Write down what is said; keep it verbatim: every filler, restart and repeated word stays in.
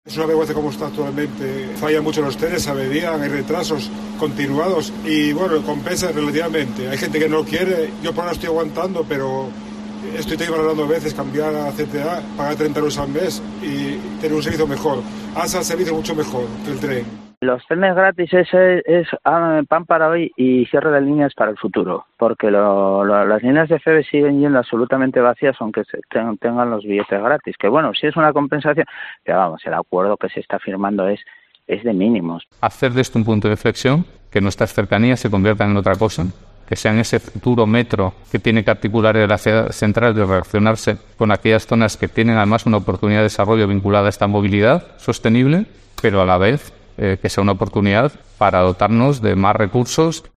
Es una vergüenza cómo está actualmente. Fallan mucho los trenes, averían, hay retrasos continuados y bueno, compensa relativamente. Hay gente que no quiere, yo por ahora estoy aguantando, pero estoy valorando a veces cambiar a C T A, pagar treinta euros al mes y tener un servicio mejor. ASA el servicio mucho mejor que el tren. Los trenes gratis es, es pan para hoy y cierre de líneas para el futuro, porque lo, lo, las líneas de F E B siguen yendo absolutamente vacías aunque se ten, tengan los billetes gratis, que bueno, sí es una compensación, pero vamos, el acuerdo que se está firmando es, es de mínimos. Hacer de esto un punto de inflexión, que nuestras cercanías se conviertan en otra cosa, que sean ese futuro metro que tiene que articular en la ciudad central de relacionarse con aquellas zonas que tienen además una oportunidad de desarrollo vinculada a esta movilidad sostenible, pero a la vez Eh, que sea una oportunidad para dotarnos de más recursos.